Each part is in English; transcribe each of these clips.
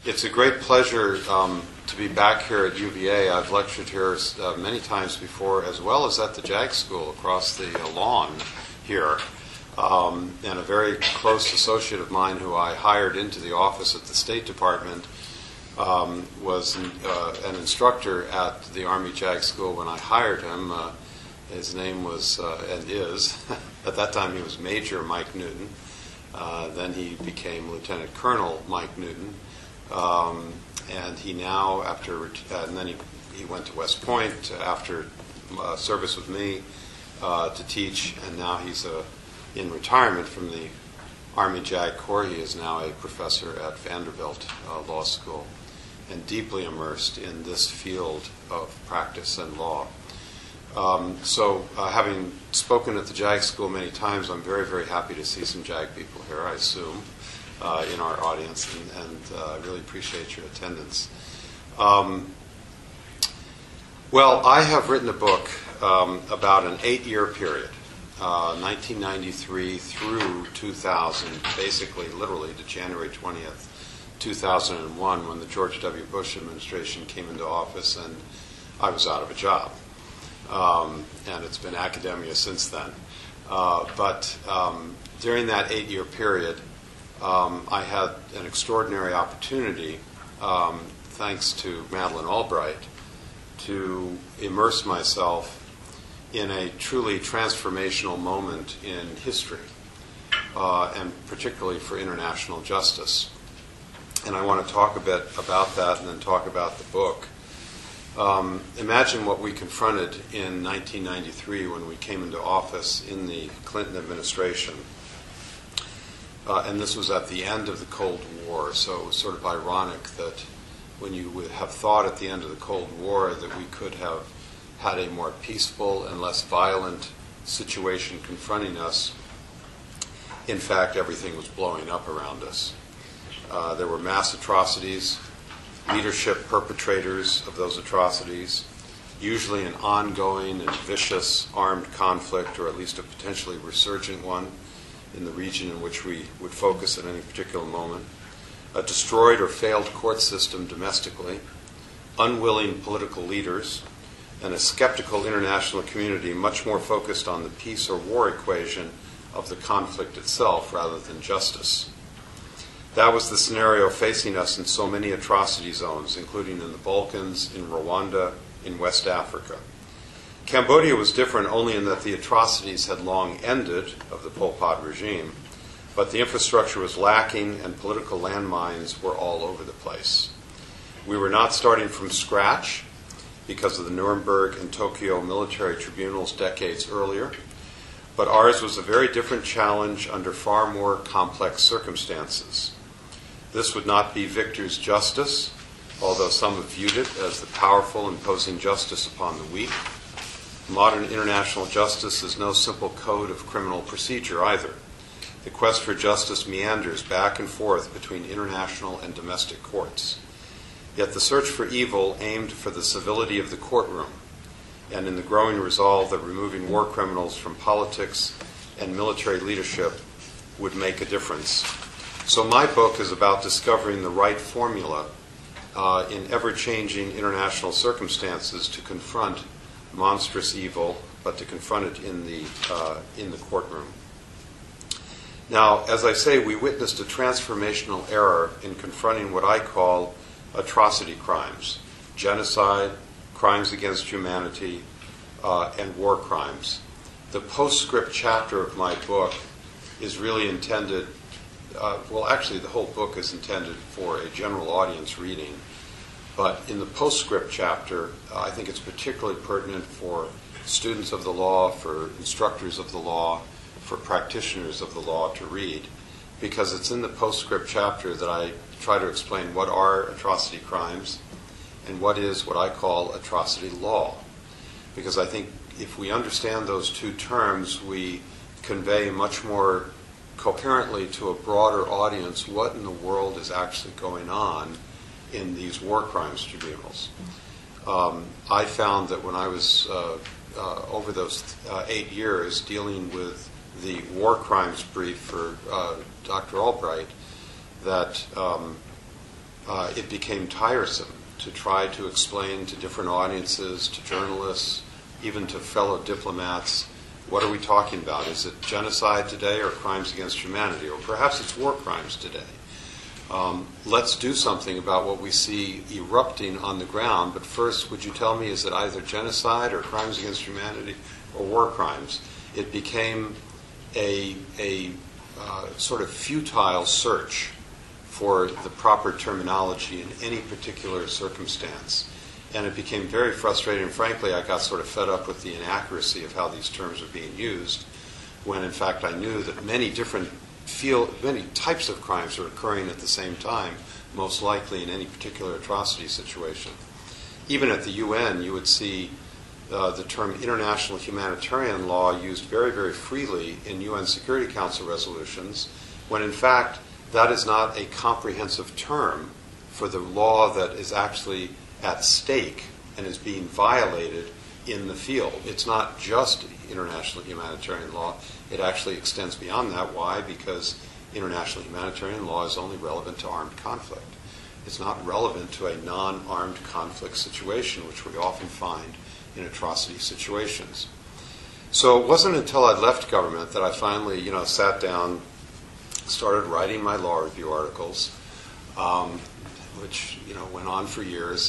It's a great pleasure to be back here at UVA. I've lectured here many times before, as well as at the JAG School across the lawn here. And a very close associate of mine who I hired into the office at the State Department was an instructor at the Army JAG School when I hired him. His name was, and is, at that time he was Major Mike Newton. Then he became Lieutenant Colonel Mike Newton. And he now, and then he went to West Point after service with me to teach, and now he's in retirement from the Army JAG Corps. He is now a professor at Vanderbilt Law School and deeply immersed in this field of practice and law. So having spoken at the JAG School many times, I'm very, very happy to see some JAG people here, I assume, in our audience, and really appreciate your attendance. Well, I have written a book about an 8-year period, 1993 through 2000, basically literally to January 20th, 2001, when the George W. Bush administration came into office and I was out of a job. And it's been academia since then. But during that 8-year period, I had an extraordinary opportunity, thanks to Madeleine Albright, to immerse myself in a truly transformational moment in history, and particularly for international justice. And I want to talk a bit about that and then talk about the book. Imagine what we confronted in 1993 when we came into office in the Clinton administration. And this was at the end of the Cold War, so it was sort of ironic that when you would have thought at the end of the Cold War that we could have had a more peaceful and less violent situation confronting us, in fact, everything was blowing up around us. There were mass atrocities, leadership perpetrators of those atrocities, usually an ongoing and vicious armed conflict, or at least a potentially resurgent one in the region in which we would focus at any particular moment, a destroyed or failed court system domestically, unwilling political leaders, and a skeptical international community much more focused on the peace or war equation of the conflict itself rather than justice. That was the scenario facing us in so many atrocity zones, including in the Balkans, in Rwanda, in West Africa. Cambodia was different only in that the atrocities had long ended of the Pol Pot regime, but the infrastructure was lacking and political landmines were all over the place. We were not starting from scratch because of the Nuremberg and Tokyo military tribunals decades earlier, but ours was a very different challenge under far more complex circumstances. This would not be victor's justice, although some have viewed it as the powerful imposing justice upon the weak. Modern international justice is no simple code of criminal procedure either. The quest for justice meanders back and forth between international and domestic courts. Yet the search for evil aimed for the civility of the courtroom, and in the growing resolve that removing war criminals from politics and military leadership would make a difference. So my book is about discovering the right formula in ever-changing international circumstances to confront monstrous evil, but to confront it in the courtroom. Now, as I say, we witnessed a transformational era in confronting what I call atrocity crimes: genocide, crimes against humanity, and war crimes. The postscript chapter of my book is really intended, actually the whole book is intended for a general audience reading, but in the postscript chapter, I think it's particularly pertinent for students of the law, for instructors of the law, for practitioners of the law to read, because it's in the postscript chapter that I try to explain what are atrocity crimes and what is what I call atrocity law. Because I think if we understand those two terms, we convey much more coherently to a broader audience what in the world is actually going on in these war crimes tribunals. I found that when I was over those 8 years dealing with the war crimes brief for Dr. Albright, that it became tiresome to try to explain to different audiences, to journalists, even to fellow diplomats, what are we talking about? Is it genocide today or crimes against humanity? Or perhaps it's war crimes today. Let's do something about what we see erupting on the ground. But first, would you tell me, is it either genocide or crimes against humanity or war crimes? It became a sort of futile search for the proper terminology in any particular circumstance. And it became very frustrating. And frankly, I got sort of fed up with the inaccuracy of how these terms are being used, when in fact I knew that many types of crimes are occurring at the same time, most likely in any particular atrocity situation. Even at the UN, you would see the term international humanitarian law used very, very freely in UN Security Council resolutions, when in fact that is not a comprehensive term for the law that is actually at stake and is being violated in the field. It's not just international humanitarian law. It actually extends beyond that. Why? Because international humanitarian law is only relevant to armed conflict. It's not relevant to a non-armed conflict situation, which we often find in atrocity situations. So it wasn't until I left government that I finally, sat down, started writing my law review articles, which went on for years,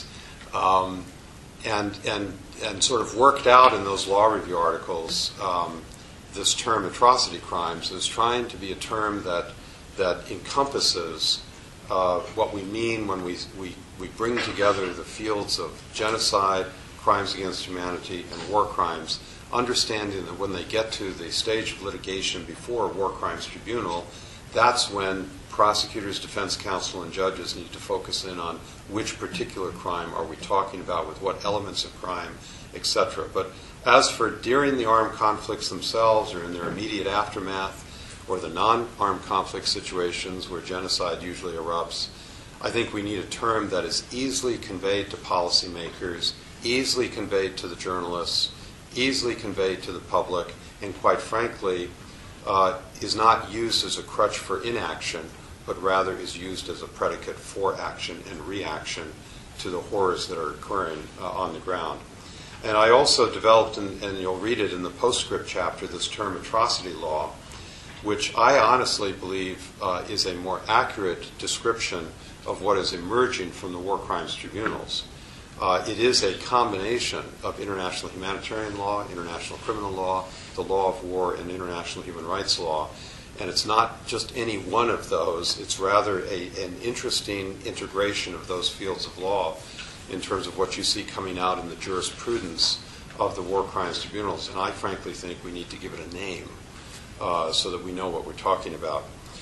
and sort of worked out in those law review articles this term atrocity crimes as trying to be a term that encompasses what we mean when we bring together the fields of genocide, crimes against humanity, and war crimes, understanding that when they get to the stage of litigation before a war crimes tribunal, that's when prosecutors, defense counsel, and judges need to focus in on which particular crime are we talking about, with what elements of crime, etc. But as for during the armed conflicts themselves or in their immediate aftermath, or the non-armed conflict situations where genocide usually erupts, I think we need a term that is easily conveyed to policymakers, easily conveyed to the journalists, easily conveyed to the public, and quite frankly, is not used as a crutch for inaction, but rather is used as a predicate for action and reaction to the horrors that are occurring on the ground. And I also developed, and you'll read it in the postscript chapter, this term atrocity law, which I honestly believe is a more accurate description of what is emerging from the war crimes tribunals. It is a combination of international humanitarian law, international criminal law, the law of war, and international human rights law. And it's not just any one of those. It's rather an interesting integration of those fields of law in terms of what you see coming out in the jurisprudence of the war crimes tribunals. And I frankly think we need to give it a name so that we know what we're talking about.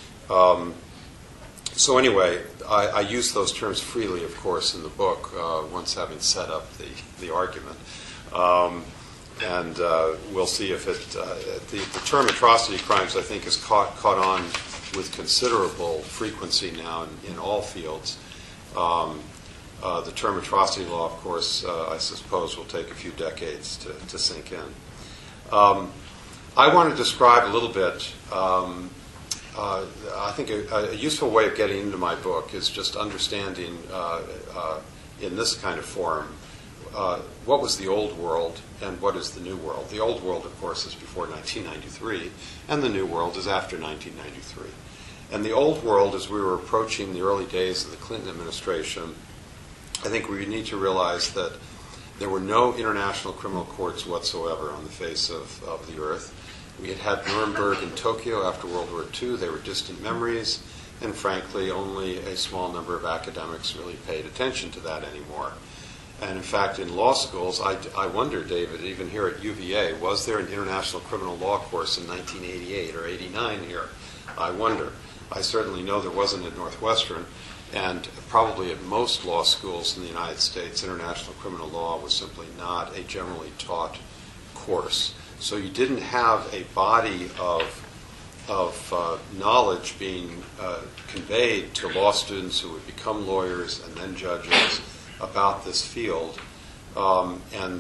So anyway, I use those terms freely, of course, in the book, once having set up the argument. And we'll see if the term atrocity crimes, I think, has caught on with considerable frequency now in all fields. The term atrocity law, of course, I suppose will take a few decades to sink in. I want to describe a little bit, I think a useful way of getting into my book is just understanding in this kind of forum what was the old world and what is the new world. The old world, of course, is before 1993, and the new world is after 1993. And the old world, as we were approaching the early days of the Clinton administration, I think we need to realize that there were no international criminal courts whatsoever on the face of the earth. We had Nuremberg in Tokyo after World War II. They were distant memories, and frankly, only a small number of academics really paid attention to that anymore. And in fact, in law schools, I wonder, David, even here at UVA, was there an international criminal law course in 1988 or 89 here? I wonder. I certainly know there wasn't at Northwestern, and probably at most law schools in the United States, international criminal law was simply not a generally taught course. So you didn't have a body of knowledge being conveyed to law students who would become lawyers and then judges about this field, and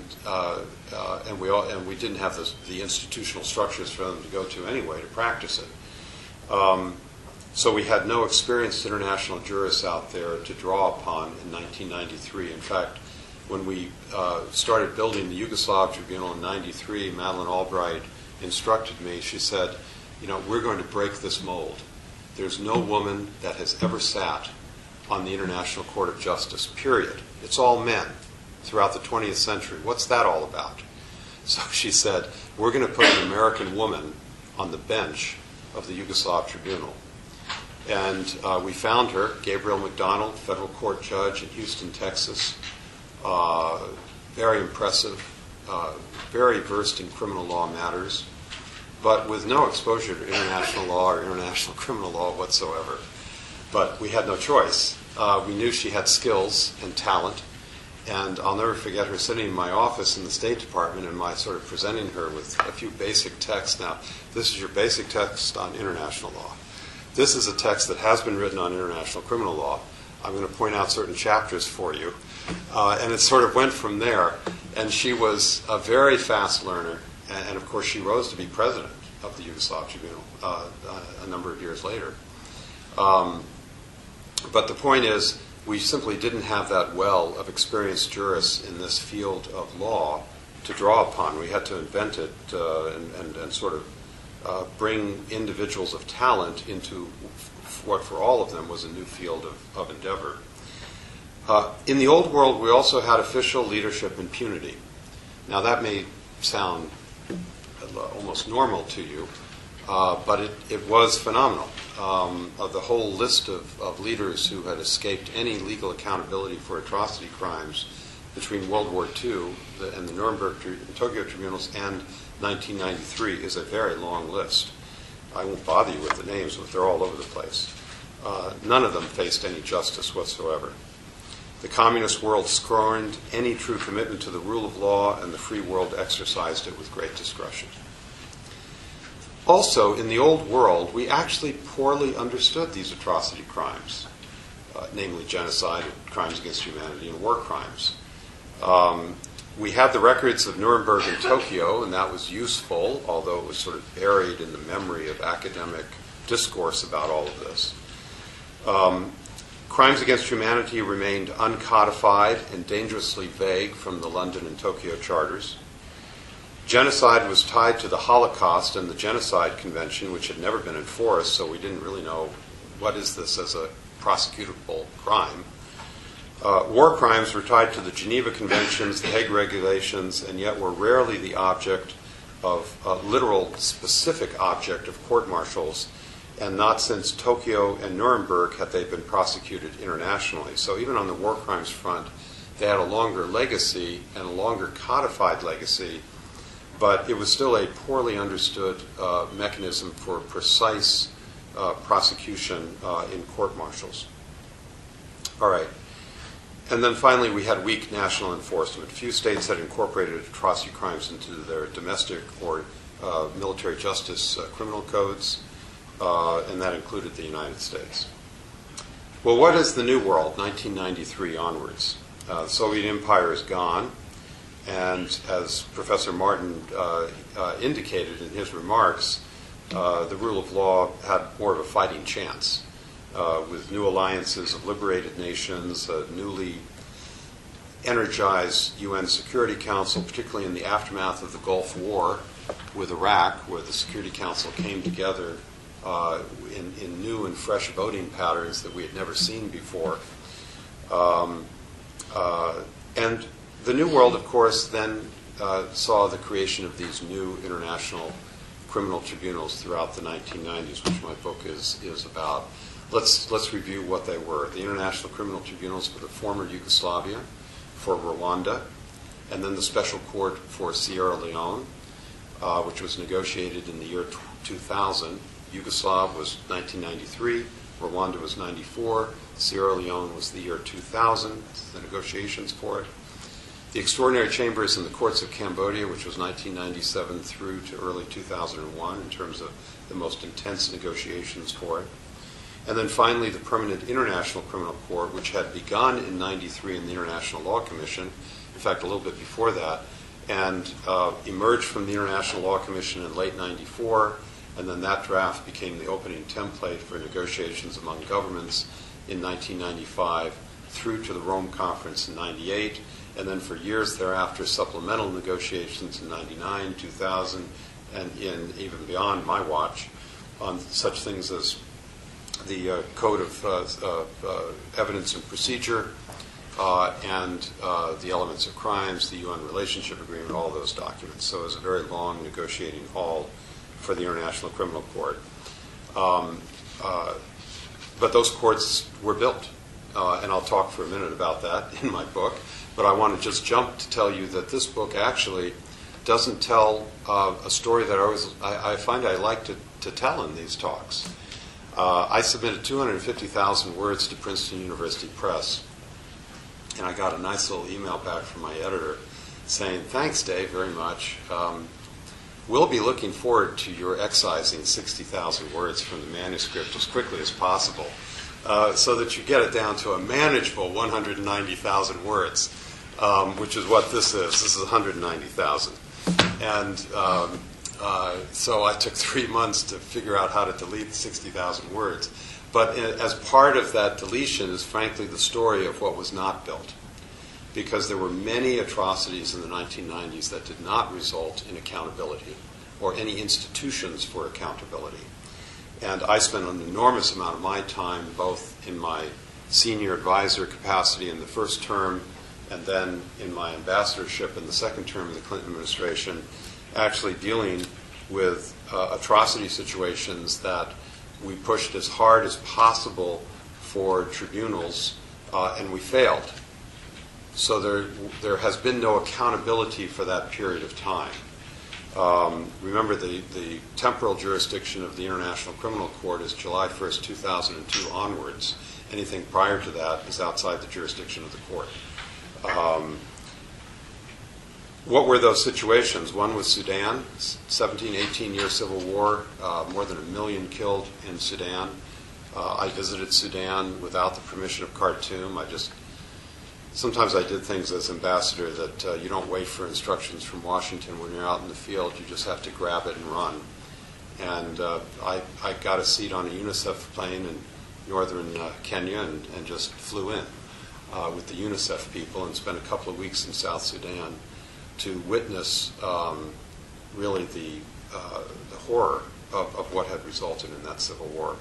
we didn't have the institutional structures for them to go to anyway to practice it. So we had no experienced international jurists out there to draw upon in 1993. In fact, when we started building the Yugoslav Tribunal in 93, Madeleine Albright instructed me. She said, we're going to break this mold. There's no woman that has ever sat on the International Court of Justice, period. It's all men throughout the 20th century. What's that all about? So she said, we're going to put an American woman on the bench of the Yugoslav Tribunal. And we found her, Gabrielle McDonald, federal court judge in Houston, Texas. Very impressive, very versed in criminal law matters, but with no exposure to international law or international criminal law whatsoever. But we had no choice. We knew she had skills and talent, and I'll never forget her sitting in my office in the State Department and my sort of presenting her with a few basic texts. Now, this is your basic text on international law. This is a text that has been written on international criminal law. I'm going to point out certain chapters for you. And it sort of went from there. And she was a very fast learner. And of course, she rose to be president of the Yugoslav Tribunal a number of years later. But the point is, we simply didn't have that well of experienced jurists in this field of law to draw upon. We had to invent it and sort of bring individuals of talent into what for all of them was a new field of endeavor. In the old world, we also had official leadership impunity. Now, that may sound almost normal to you, but it was phenomenal. Of the whole list of leaders who had escaped any legal accountability for atrocity crimes between World War II and the Nuremberg and Tokyo tribunals and 1993 is a very long list. I won't bother you with the names, but they're all over the place. None of them faced any justice whatsoever. The communist world scorned any true commitment to the rule of law, and the free world exercised it with great discretion. Also, in the old world, we actually poorly understood these atrocity crimes, namely genocide, crimes against humanity, and war crimes. We had the records of Nuremberg and Tokyo, and that was useful, although it was sort of buried in the memory of academic discourse about all of this. Crimes against humanity remained uncodified and dangerously vague from the London and Tokyo charters. Genocide was tied to the Holocaust and the Genocide Convention, which had never been enforced, so we didn't really know what is this as a prosecutable crime. War crimes were tied to the Geneva Conventions, the Hague Regulations, and yet were rarely the object of a literal, specific object of court-martials, and not since Tokyo and Nuremberg had they been prosecuted internationally. So even on the war crimes front, they had a longer legacy and a longer codified legacy, but it was still a poorly understood mechanism for precise prosecution in court-martials. All right. And then finally, we had weak national enforcement. Few states had incorporated atrocity crimes into their domestic or military justice criminal codes, and that included the United States. Well, what is the New World, 1993 onwards? The Soviet Empire is gone, and as Professor Martin indicated in his remarks, the rule of law had more of a fighting chance. With new alliances of liberated nations, a newly energized UN Security Council, particularly in the aftermath of the Gulf War with Iraq, where the Security Council came together in new and fresh voting patterns that we had never seen before. And the New World, of course, then saw the creation of these new international criminal tribunals throughout the 1990s, which my book is about. Let's review what they were. The International Criminal Tribunals for the former Yugoslavia, for Rwanda, and then the Special Court for Sierra Leone, which was negotiated in the year 2000. Yugoslav was 1993, Rwanda was 94, Sierra Leone was the year 2000, the negotiations for it. The Extraordinary Chambers in the Courts of Cambodia, which was 1997 through to early 2001 in terms of the most intense negotiations for it. And then finally, the Permanent International Criminal Court, which had begun in 93 in the International Law Commission, in fact, a little bit before that, and emerged from the International Law Commission in late 94 and then that draft became the opening template for negotiations among governments in 1995 through to the Rome Conference in 98, and then for years thereafter supplemental negotiations in 99, 2000, and even beyond my watch on such things as the Code of Evidence and Procedure and the Elements of Crimes, the UN Relationship Agreement, all those documents. So it was a very long negotiating haul for the International Criminal Court. But those courts were built, and I'll talk for a minute about that in my book. But I want to just jump to tell you that this book actually doesn't tell a story that I find I like to tell in these talks. I submitted 250,000 words to Princeton University Press, and I got a nice little email back from my editor saying, "Thanks, Dave, very much. We'll be looking forward to your excising 60,000 words from the manuscript as quickly as possible so that you get it down to a manageable 190,000 words, which is what this is. This is 190,000. And so I took 3 months to figure out how to delete 60,000 words. But as part of that deletion is, frankly, the story of what was not built. Because there were many atrocities in the 1990s that did not result in accountability or any institutions for accountability. And I spent an enormous amount of my time, both in my senior advisor capacity in the first term and then in my ambassadorship in the second term of the Clinton administration, actually dealing with atrocity situations that we pushed as hard as possible for tribunals, and we failed. So there has been no accountability for that period of time. Remember, the temporal jurisdiction of the International Criminal Court is July 1st, 2002 onwards. Anything prior to that is outside the jurisdiction of the court. What were those situations? One was Sudan, 17, 18-year civil war, more than 1 million killed in Sudan. I visited Sudan without the permission of Khartoum. Sometimes I did things as ambassador that you don't wait for instructions from Washington when you're out in the field. You just have to grab it and run. And I got a seat on a UNICEF plane in northern Kenya and just flew in with the UNICEF people and spent a couple of weeks in South Sudan to witness really the horror of what had resulted in that civil war.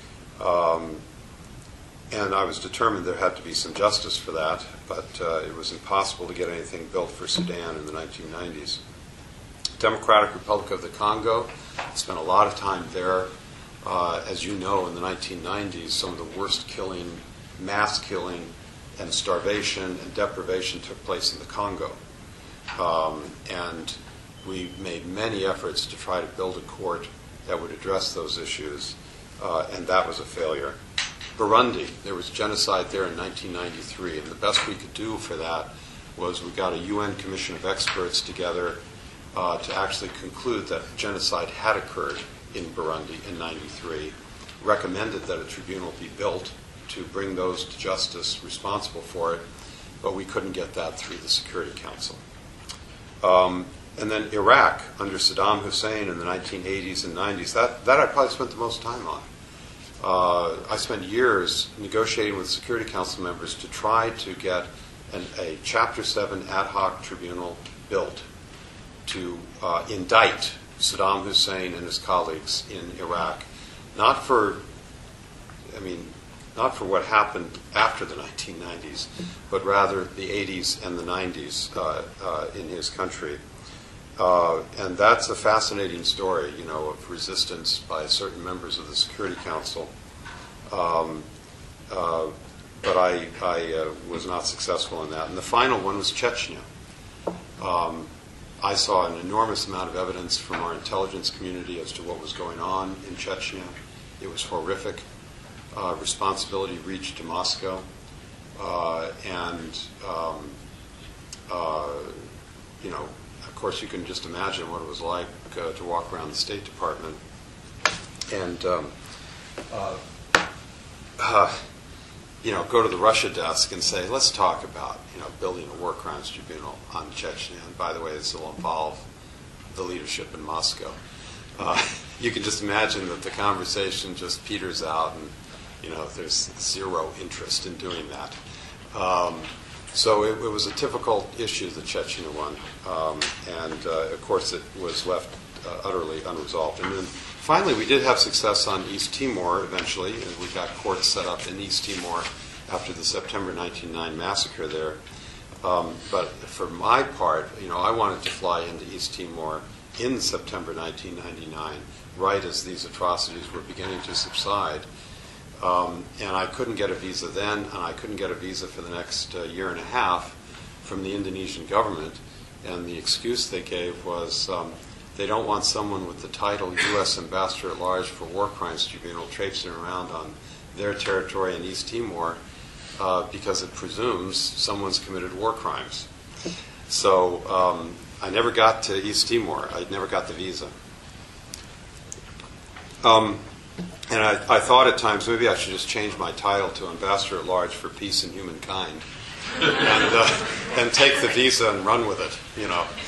And I was determined there had to be some justice for that, but it was impossible to get anything built for Sudan in the 1990s. Democratic Republic of the Congo, spent a lot of time there. As you know, in the 1990s, some of the worst killing, mass killing, and starvation and deprivation took place in the Congo. And we made many efforts to try to build a court that would address those issues, and that was a failure. Burundi, there was genocide there in 1993, and the best we could do for that was we got a UN commission of experts together to actually conclude that genocide had occurred in Burundi in 93, recommended that a tribunal be built to bring those to justice responsible for it, but we couldn't get that through the Security Council. And then Iraq, under Saddam Hussein in the 1980s and 90s, that I probably spent the most time on. I spent years negotiating with Security Council members to try to get a Chapter 7 ad hoc tribunal built to indict Saddam Hussein and his colleagues in Iraq, not for what happened after the 1990s, but rather the 80s and the 90s in his country. And that's a fascinating story, of resistance by certain members of the Security Council. But I was not successful in that. And the final one was Chechnya. I saw an enormous amount of evidence from our intelligence community as to what was going on in Chechnya. It was horrific. Responsibility reached to Moscow. Of course, you can just imagine what it was like to walk around the State Department and go to the Russia desk and say, let's talk about building a war crimes tribunal on Chechnya. And by the way, this will involve the leadership in Moscow. you can just imagine that the conversation just peters out, and there's zero interest in doing that. So it was a difficult issue, the Chechnya one, and of course it was left utterly unresolved. And then finally we did have success on East Timor eventually, and we got courts set up in East Timor after the September 1999 massacre there. But for my part, I wanted to fly into East Timor in September 1999, right as these atrocities were beginning to subside. And I couldn't get a visa then, and I couldn't get a visa for the next year and a half from the Indonesian government. And the excuse they gave was they don't want someone with the title U.S. Ambassador at Large for War Crimes Tribunal traipsing around on their territory in East Timor because it presumes someone's committed war crimes. So I never got to East Timor. I never got the visa. And I thought at times maybe I should just change my title to Ambassador at Large for Peace and Humankind, and take the visa and run with it,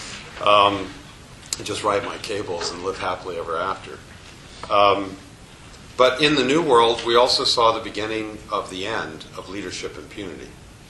and just write my cables and live happily ever after. But in the New World, we also saw the beginning of the end of leadership impunity.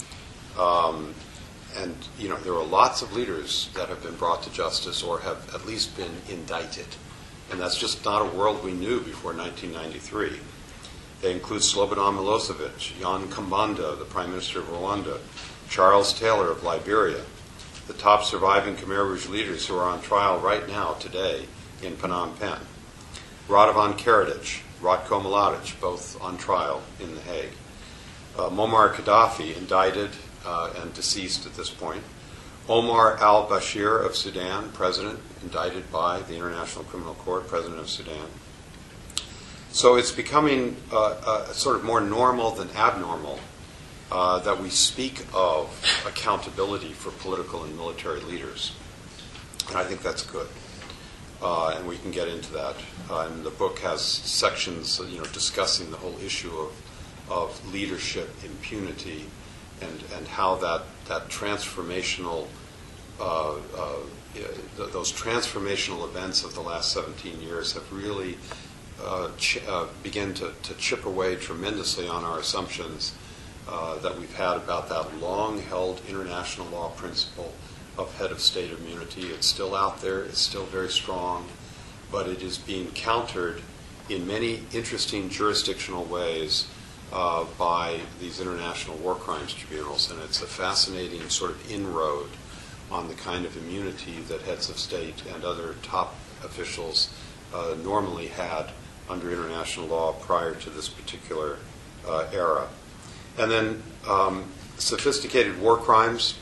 And there are lots of leaders that have been brought to justice or have at least been indicted. And that's just not a world we knew before 1993. They include Slobodan Milosevic, Jan Kambanda, the Prime Minister of Rwanda, Charles Taylor of Liberia, the top surviving Khmer Rouge leaders who are on trial right now, today, in Phnom Penh, Radovan Karadzic, Ratko Mladic, both on trial in The Hague, Muammar Gaddafi, indicted and deceased at this point, Omar al-Bashir of Sudan, president, indicted by the International Criminal Court, president of Sudan. So it's becoming sort of more normal than abnormal that we speak of accountability for political and military leaders. And I think that's good. And we can get into that. And the book has sections discussing the whole issue of leadership impunity and how that transformational, those transformational events of the last 17 years have really begun to chip away tremendously on our assumptions that we've had about that long-held international law principle of head of state immunity. It's still out there, it's still very strong, but it is being countered in many interesting jurisdictional ways by these international war crimes tribunals, and it's a fascinating sort of inroad on the kind of immunity that heads of state and other top officials normally had under international law prior to this particular era. And then sophisticated war crimes.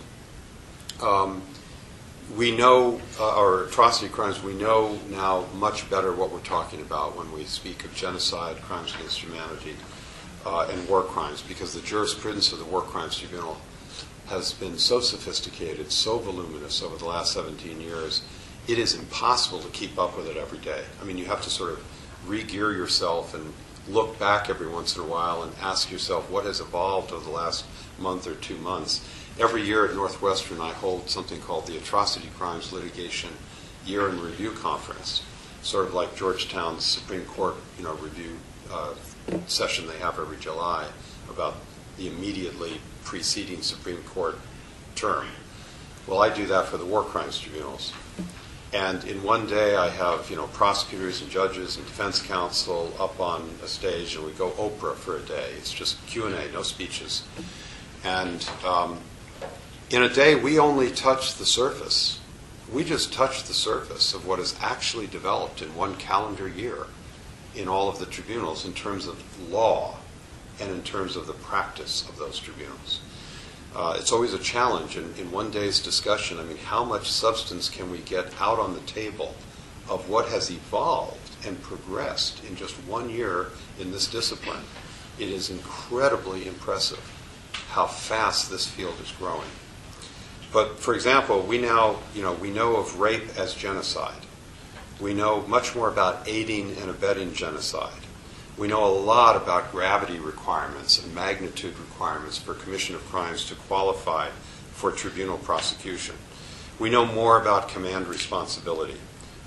We know, or atrocity crimes, we know now much better what we're talking about when we speak of genocide, crimes against humanity, and war crimes, because the jurisprudence of the War Crimes Tribunal has been so sophisticated, so voluminous over the last 17 years, it is impossible to keep up with it every day. I mean, you have to sort of re-gear yourself and look back every once in a while and ask yourself what has evolved over the last month or 2 months. Every year at Northwestern, I hold something called the Atrocity Crimes Litigation Year in Review Conference, sort of like Georgetown's Supreme Court, review session they have every July about the immediately preceding Supreme Court term. Well, I do that for the war crimes tribunals. And in one day, I have prosecutors and judges and defense counsel up on a stage, and we go Oprah for a day. It's just Q&A, no speeches. And in a day, we only touch the surface. We just touch the surface of what is actually developed in one calendar year in all of the tribunals in terms of law and in terms of the practice of those tribunals. It's always a challenge in one day's discussion. I mean, how much substance can we get out on the table of what has evolved and progressed in just 1 year in this discipline? It is incredibly impressive how fast this field is growing. But, for example, we now, we know of rape as genocide. We know much more about aiding and abetting genocide. We know a lot about gravity requirements and magnitude requirements for commission of crimes to qualify for tribunal prosecution. We know more about command responsibility.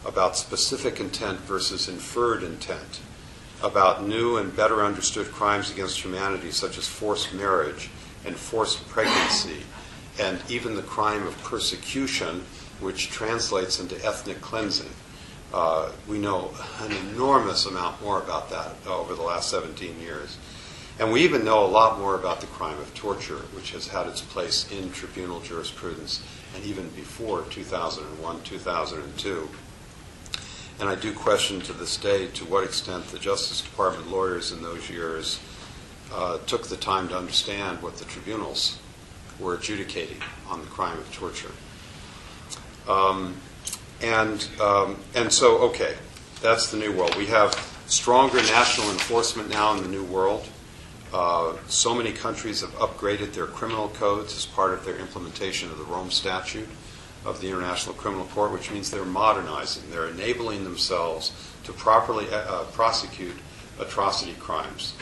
about specific intent versus inferred intent, about new and better understood crimes against humanity such as forced marriage and forced pregnancy, and even the crime of persecution, which translates into ethnic cleansing. We know an enormous amount more about that over the last 17 years. And we even know a lot more about the crime of torture, which has had its place in tribunal jurisprudence and even before 2001, 2002. And I do question to this day to what extent the Justice Department lawyers in those years took the time to understand what the tribunals were adjudicating on the crime of torture. And so, okay, that's the new world. We have stronger national enforcement now in the new world. So many countries have upgraded their criminal codes as part of their implementation of the Rome Statute of the International Criminal Court, which means they're modernizing. They're enabling themselves to properly prosecute atrocity crimes.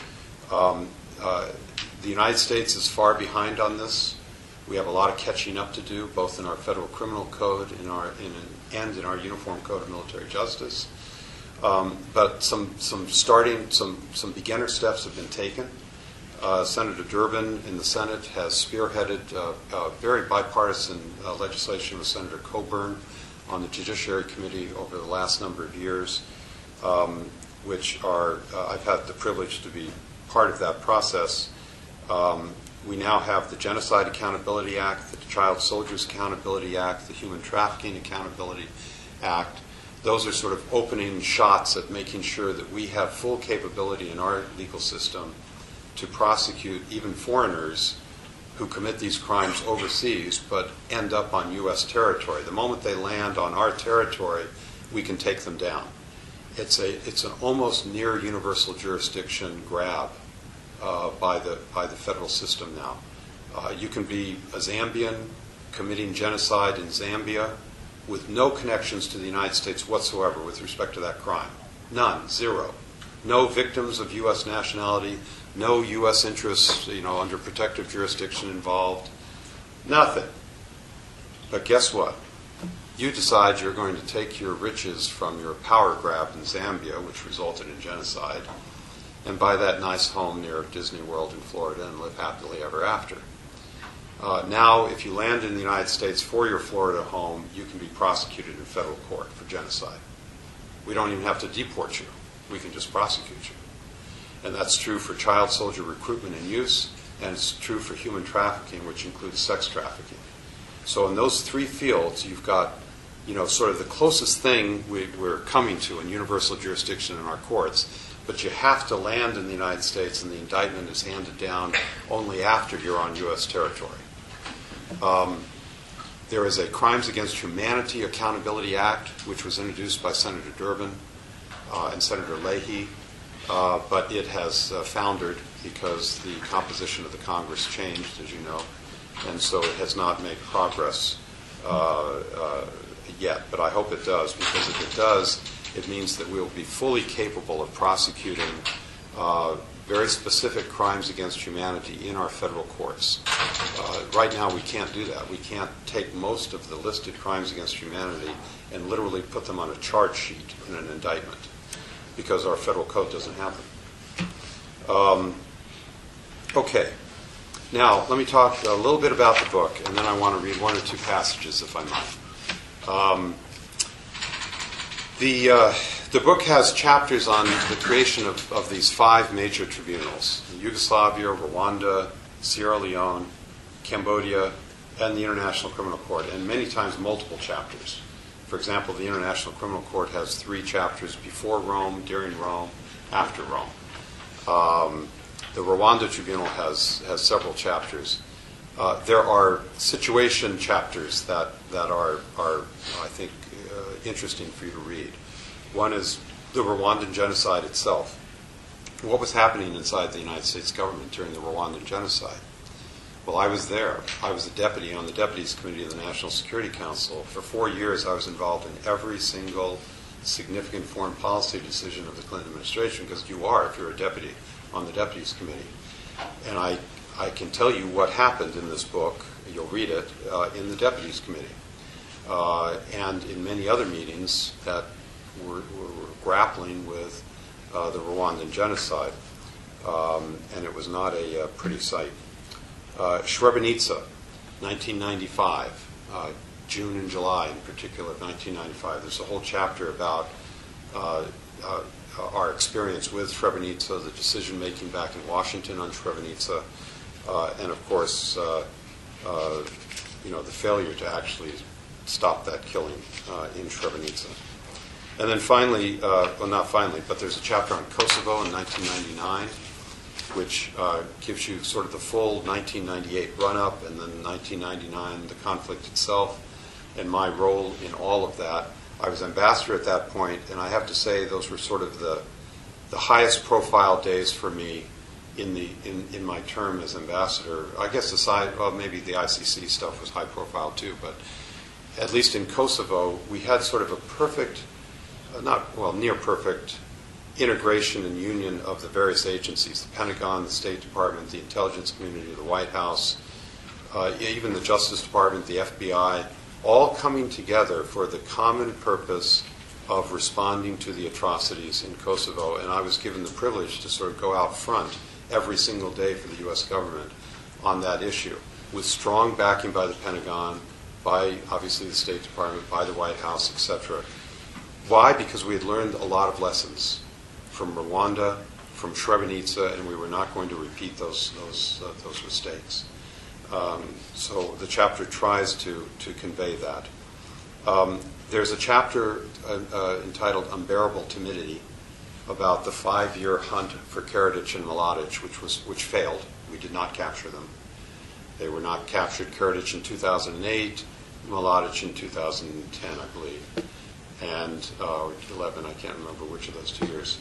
The United States is far behind on this. We have a lot of catching up to do, both in our federal criminal code and in our Uniform Code of Military Justice. But some beginner steps have been taken. Senator Durbin in the Senate has spearheaded very bipartisan legislation with Senator Coburn on the Judiciary Committee over the last number of years, which are, I've had the privilege to be part of that process. We now have the Genocide Accountability Act, the Child Soldiers Accountability Act, the Human Trafficking Accountability Act. Those are sort of opening shots at making sure that we have full capability in our legal system to prosecute even foreigners who commit these crimes overseas but end up on U.S. territory. The moment they land on our territory, we can take them down. It's an almost near universal jurisdiction grab by the federal system now. You can be a Zambian committing genocide in Zambia with no connections to the United States whatsoever with respect to that crime. None, zero. No victims of U.S. nationality, no U.S. interests, under protective jurisdiction involved. Nothing. But guess what? You decide you're going to take your riches from your power grab in Zambia, which resulted in genocide, and buy that nice home near Disney World in Florida and live happily ever after. Now, if you land in the United States for your Florida home, you can be prosecuted in federal court for genocide. We don't even have to deport you. We can just prosecute you. And that's true for child soldier recruitment and use, and it's true for human trafficking, which includes sex trafficking. So in those three fields, you've got, sort of the closest thing we're coming to in universal jurisdiction in our courts. But you have to land in the United States, and the indictment is handed down only after you're on U.S. territory. There is a Crimes Against Humanity Accountability Act, which was introduced by Senator Durbin and Senator Leahy, but it has foundered because the composition of the Congress changed, as you know, and so it has not made progress yet. But I hope it does, because if it does, it means that we will be fully capable of prosecuting very specific crimes against humanity in our federal courts. Right now, we can't do that. We can't take most of the listed crimes against humanity and literally put them on a charge sheet in an indictment, because our federal code doesn't have them. Okay. Now, let me talk a little bit about the book, and then I want to read one or two passages, if I might. The book has chapters on the creation of these 5 major tribunals: Yugoslavia, Rwanda, Sierra Leone, Cambodia, and the International Criminal Court, and many times multiple chapters. For example, the International Criminal Court has 3 chapters: before Rome, during Rome, after Rome. The Rwanda Tribunal has several chapters. There are situation chapters that are I think, interesting for you to read. One is the Rwandan genocide itself. What was happening inside the United States government during the Rwandan genocide? Well, I was there. I was a deputy on the Deputies Committee of the National Security Council. For 4 years, I was involved in every single significant foreign policy decision of the Clinton administration, because you are if you're a deputy on the Deputies Committee. And I can tell you what happened in this book. You'll read it in the Deputies Committee. and in many other meetings that were grappling with the Rwandan genocide. And it was not a pretty sight. Srebrenica, 1995, June and July in particular of 1995. There's a whole chapter about our experience with Srebrenica, the decision-making back in Washington on Srebrenica, and of course, the failure to actually stop that killing in Srebrenica. And then finally, well, not finally, but there's a chapter on Kosovo in 1999, which gives you sort of the full 1998 run-up, and then 1999, the conflict itself, and my role in all of that. I was ambassador at that point, and I have to say those were sort of the highest profile days for me in my term as ambassador. I guess aside, well, maybe the ICC stuff was high profile too, but at least in Kosovo, we had sort of a perfect, near perfect integration and union of the various agencies, the Pentagon, the State Department, the intelligence community, the White House, even the Justice Department, the FBI, all coming together for the common purpose of responding to the atrocities in Kosovo. And I was given the privilege to sort of go out front every single day for the U.S. government on that issue, with strong backing by the Pentagon, by obviously the State Department, by the White House, etc. Why? Because we had learned a lot of lessons from Rwanda, from Srebrenica, and we were not going to repeat those mistakes. So the chapter tries to convey that. There's a chapter entitled Unbearable Timidity about the 5-year hunt for Karadzic and Mladic, which failed. We did not capture them. They were not captured. Karadzic in 2008, Mladic in 2010, I believe, and 11. I can't remember which of those 2 years.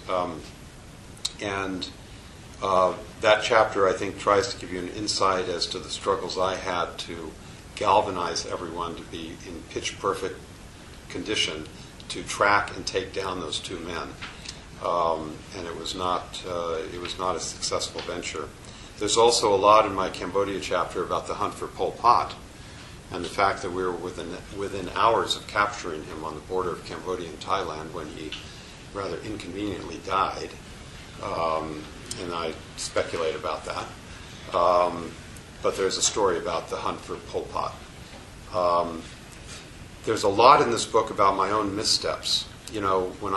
That chapter, I think, tries to give you an insight as to the struggles I had to galvanize everyone to be in pitch-perfect condition to track and take down those 2 men. And it was not a successful venture. There's also a lot in my Cambodia chapter about the hunt for Pol Pot and the fact that we were within hours of capturing him on the border of Cambodia and Thailand when he rather inconveniently died. And I speculate about that. But there's a story about the hunt for Pol Pot. There's a lot in this book about my own missteps. When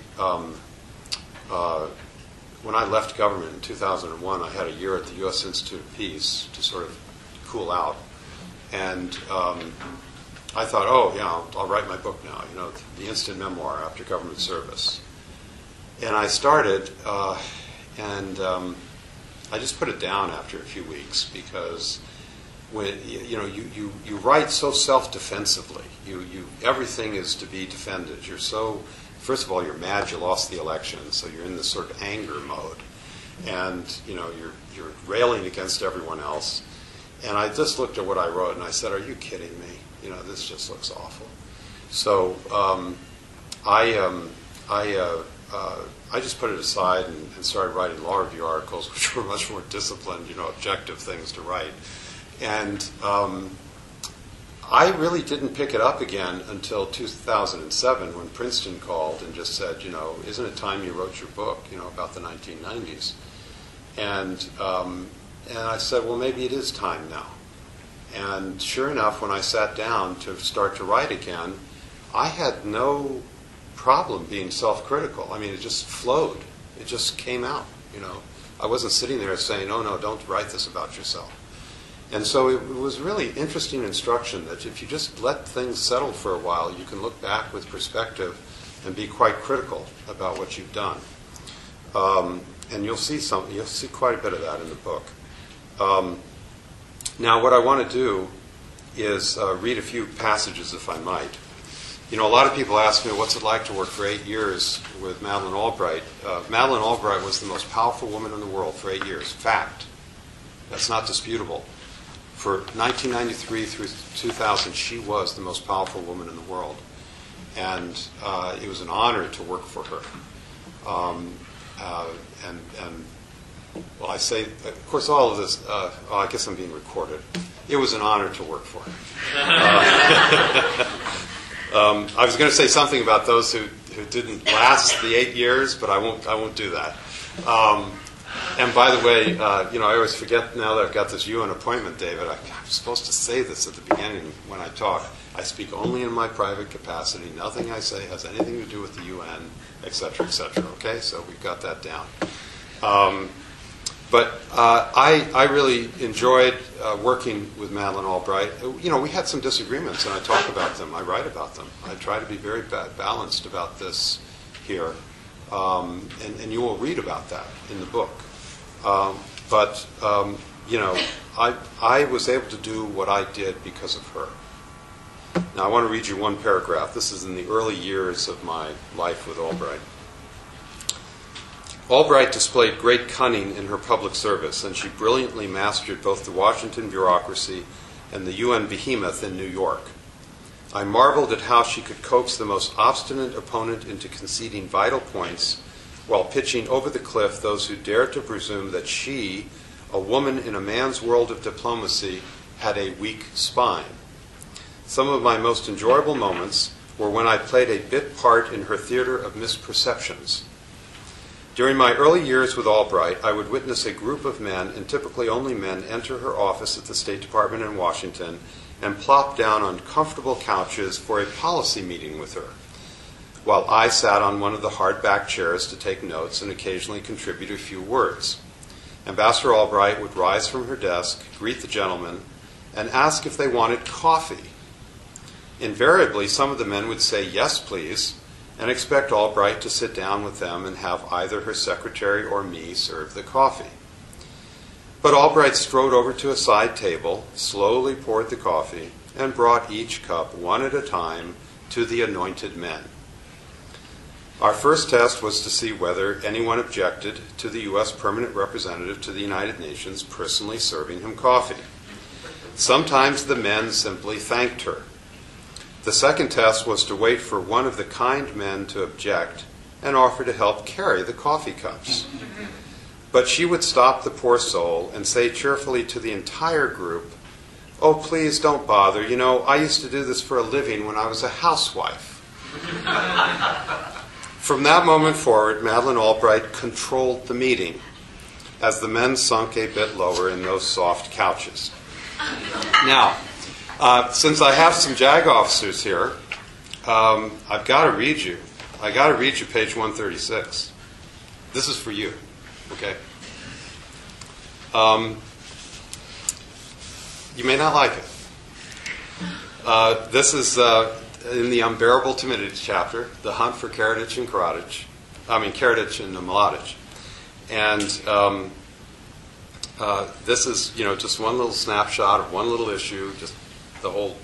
I left government in 2001, I had a year at the U.S. Institute of Peace to sort of cool out. And I thought, I'll write my book now, the instant memoir after government service. And I started, and I just put it down after a few weeks because when you write so self-defensively, everything is to be defended. You're so, first of all, you're mad you lost the election, so you're in this sort of anger mode, and you're railing against everyone else. And I just looked at what I wrote and I said, "Are you kidding me? This just looks awful." So I just put it aside and started writing law review articles, which were much more disciplined, objective things to write. And I really didn't pick it up again until 2007 when Princeton called and just said, isn't it time you wrote your book, about the 1990s? And I said, well, maybe it is time now. And sure enough, when I sat down to start to write again, I had no problem being self-critical. I mean, it just flowed. It just came out, I wasn't sitting there saying, oh, no, don't write this about yourself. And so it was really interesting instruction that if you just let things settle for a while, you can look back with perspective and be quite critical about what you've done. And you'll see quite a bit of that in the book. Now, what I want to do is read a few passages, if I might. A lot of people ask me, what's it like to work for 8 years with Madeleine Albright? Madeleine Albright was the most powerful woman in the world for 8 years. Fact. That's not disputable. For 1993 through 2000, she was the most powerful woman in the world. And it was an honor to work for her. Well, I say, of course, all of this, I guess I'm being recorded. It was an honor to work for her. I was going to say something about those who didn't last the 8 years, but I won't do that. And by the way, I always forget now that I've got this UN appointment, David. I'm supposed to say this at the beginning when I talk. I speak only in my private capacity. Nothing I say has anything to do with the UN, et cetera, okay? So we've got that down. But I really enjoyed working with Madeleine Albright. We had some disagreements, and I talk about them. I write about them. I try to be very balanced about this here. And you will read about that in the book. But I was able to do what I did because of her. Now, I want to read you one paragraph. This is in the early years of my life with Albright. Albright displayed great cunning in her public service, and she brilliantly mastered both the Washington bureaucracy and the UN behemoth in New York. I marveled at how she could coax the most obstinate opponent into conceding vital points while pitching over the cliff those who dared to presume that she, a woman in a man's world of diplomacy, had a weak spine. Some of my most enjoyable moments were when I played a bit part in her theater of misperceptions. During my early years with Albright, I would witness a group of men, and typically only men, enter her office at the State Department in Washington and plop down on comfortable couches for a policy meeting with her, while I sat on one of the hard-back chairs to take notes and occasionally contribute a few words. Ambassador Albright would rise from her desk, greet the gentlemen, and ask if they wanted coffee. Invariably, some of the men would say, "Yes, please," and expect Albright to sit down with them and have either her secretary or me serve the coffee. But Albright strode over to a side table, slowly poured the coffee, and brought each cup, one at a time, to the anointed men. Our first test was to see whether anyone objected to the U.S. permanent representative to the United Nations personally serving him coffee. Sometimes the men simply thanked her. The second test was to wait for one of the kind men to object and offer to help carry the coffee cups. But she would stop the poor soul and say cheerfully to the entire group, "Oh, please don't bother. I used to do this for a living when I was a housewife." From that moment forward, Madeleine Albright controlled the meeting as the men sunk a bit lower in those soft couches. Now, since I have some JAG officers here, I've got to read you. I got to read you page 136. This is for you, okay? You may not like it. This is in the Unbearable Timidity chapter, the hunt for Karadzic and Karadzic and Mladic. And this is, just one little snapshot of one little issue, just the whole,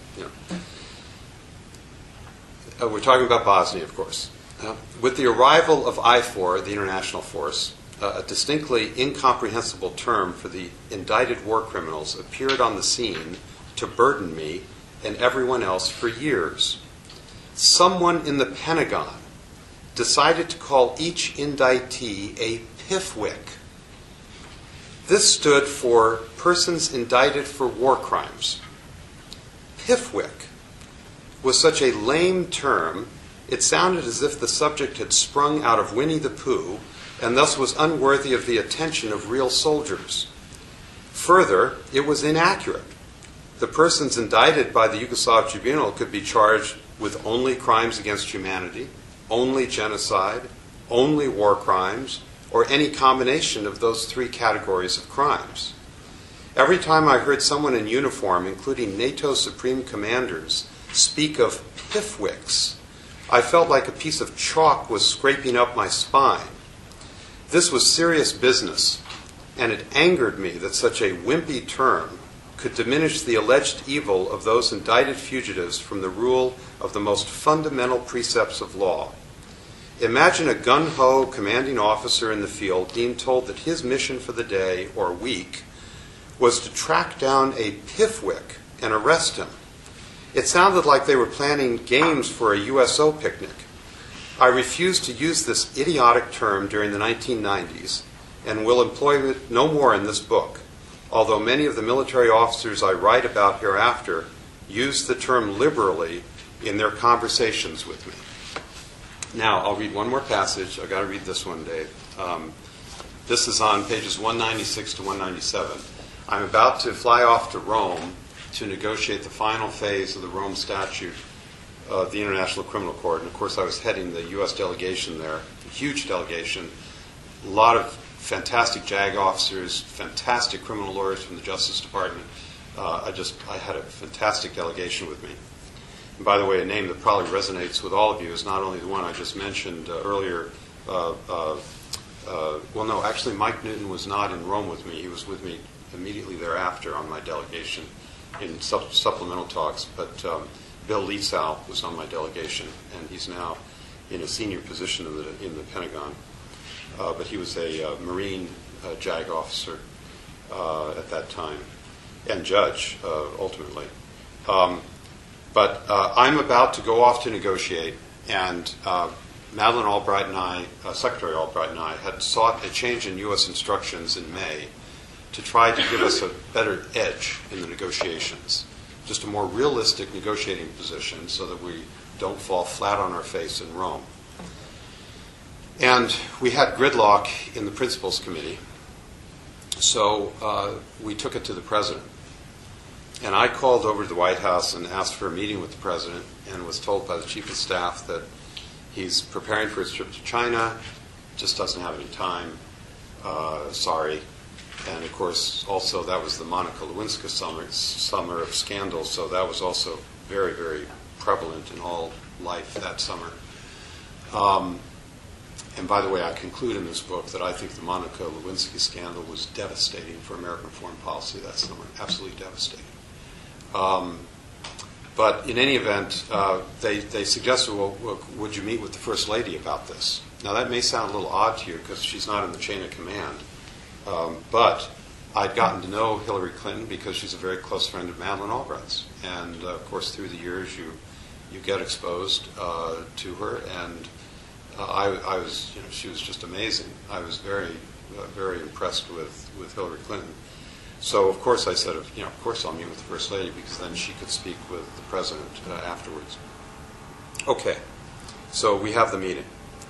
we're talking about Bosnia, of course. With the arrival of IFOR, the international force, a distinctly incomprehensible term for the indicted war criminals appeared on the scene to burden me and everyone else for years. Someone in the Pentagon decided to call each indictee a PIFWIC. This stood for Persons Indicted for War Crimes. PIFWIC was such a lame term, it sounded as if the subject had sprung out of Winnie the Pooh and thus was unworthy of the attention of real soldiers. Further, it was inaccurate. The persons indicted by the Yugoslav Tribunal could be charged with only crimes against humanity, only genocide, only war crimes, or any combination of those three categories of crimes. Every time I heard someone in uniform, including NATO supreme commanders, speak of PIFWICs, I felt like a piece of chalk was scraping up my spine. This was serious business, and it angered me that such a wimpy term could diminish the alleged evil of those indicted fugitives from the rule of the most fundamental precepts of law. Imagine a gung-ho commanding officer in the field being told that his mission for the day or week was to track down a PIFWIC and arrest him. It sounded like they were planning games for a USO picnic. I refused to use this idiotic term during the 1990s and will employ it no more in this book, although many of the military officers I write about hereafter use the term liberally in their conversations with me. Now, I'll read one more passage. I've got to read this one, Dave. This is on pages 196 to 197. I'm about to fly off to Rome to negotiate the final phase of the Rome Statute of the International Criminal Court. And, of course, I was heading the U.S. delegation there, a huge delegation, a lot of fantastic JAG officers, fantastic criminal lawyers from the Justice Department. I had a fantastic delegation with me. And by the way, a name that probably resonates with all of you is not only the one I just mentioned earlier. Well, no, actually, Mike Newton was not in Rome with me. He was with me immediately thereafter on my delegation in supplemental talks. But Bill Lietzau was on my delegation, and he's now in a senior position in the Pentagon. But he was a Marine JAG officer at that time, and judge, ultimately. But I'm about to go off to negotiate, and Madeleine Albright and I, Secretary Albright and I, had sought a change in U.S. instructions in May to try to give us a better edge in the negotiations, just a more realistic negotiating position so that we don't fall flat on our face in Rome. And we had gridlock in the Principals Committee, so we took it to the President. And I called over to the White House and asked for a meeting with the President, and was told by the Chief of Staff that he's preparing for his trip to China, just doesn't have any time, sorry. And, of course, also that was the Monica Lewinsky summer of scandal, so that was also very, very prevalent in all life that summer. And by the way, I conclude in this book that I think the Monica Lewinsky scandal was devastating for American foreign policy that summer, absolutely devastating. But in any event, they suggested, well, would you meet with the First Lady about this? Now, that may sound a little odd to you because she's not in the chain of command. But I'd gotten to know Hillary Clinton because she's a very close friend of Madeleine Albright's. And, of course, through the years, you get exposed to her. And I was, she was just amazing. I was very, very impressed with Hillary Clinton. So, of course, I said, of course I'll meet with the First Lady because then she could speak with the President afterwards. Okay, so we have the meeting.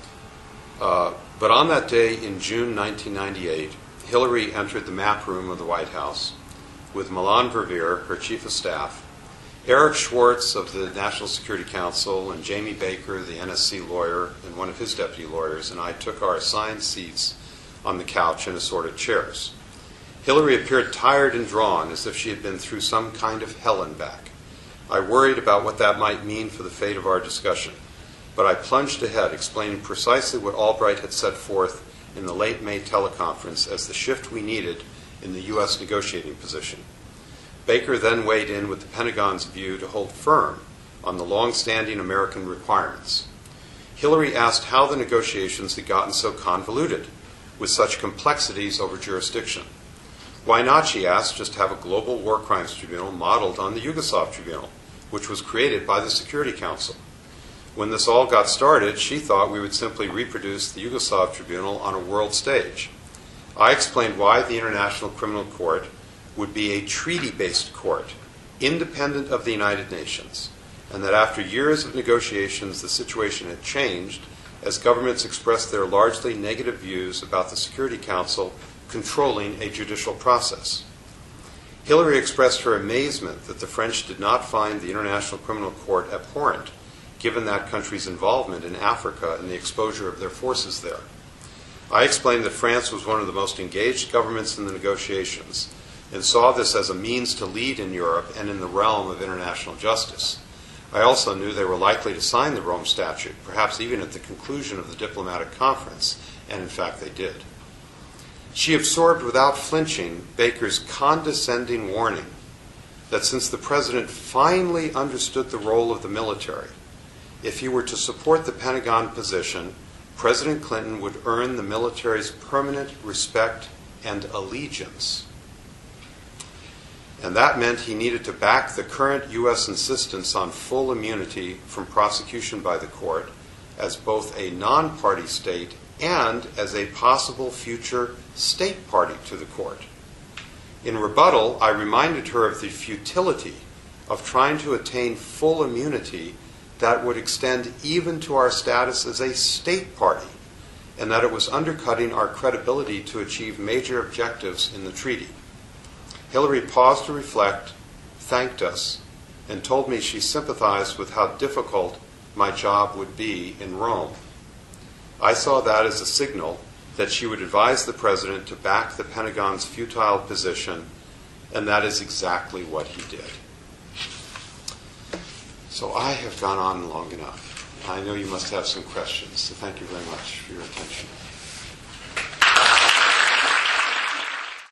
But on that day in June 1998, Hillary entered the map room of the White House with Milan Verveer, her Chief of Staff, Eric Schwartz of the National Security Council, and Jamie Baker, the NSC lawyer, and one of his deputy lawyers, and I took our assigned seats on the couch in assorted chairs. Hillary appeared tired and drawn, as if she had been through some kind of hell and back. I worried about what that might mean for the fate of our discussion, but I plunged ahead, explaining precisely what Albright had set forth in the late May teleconference as the shift we needed in the U.S. negotiating position. Baker then weighed in with the Pentagon's view to hold firm on the long-standing American requirements. Hillary asked how the negotiations had gotten so convoluted, with such complexities over jurisdiction. Why not, she asked, just have a global war crimes tribunal modeled on the Yugoslav tribunal, which was created by the Security Council? When this all got started, she thought we would simply reproduce the Yugoslav tribunal on a world stage. I explained why the International Criminal Court would be a treaty-based court, independent of the United Nations, and that after years of negotiations, the situation had changed as governments expressed their largely negative views about the Security Council controlling a judicial process. Hillary expressed her amazement that the French did not find the International Criminal Court abhorrent, given that country's involvement in Africa and the exposure of their forces there. I explained that France was one of the most engaged governments in the negotiations and saw this as a means to lead in Europe and in the realm of international justice. I also knew they were likely to sign the Rome Statute, perhaps even at the conclusion of the diplomatic conference, and in fact they did. She absorbed without flinching Baker's condescending warning that since the President finally understood the role of the military, if he were to support the Pentagon position, President Clinton would earn the military's permanent respect and allegiance. And that meant he needed to back the current U.S. insistence on full immunity from prosecution by the court as both a non-party state and as a possible future state party to the court. In rebuttal, I reminded her of the futility of trying to attain full immunity that would extend even to our status as a state party, and that it was undercutting our credibility to achieve major objectives in the treaty. Hillary paused to reflect, thanked us, and told me she sympathized with how difficult my job would be in Rome. I saw that as a signal that she would advise the president to back the Pentagon's futile position, and that is exactly what he did. So I have gone on long enough. I know you must have some questions, so thank you very much for your attention.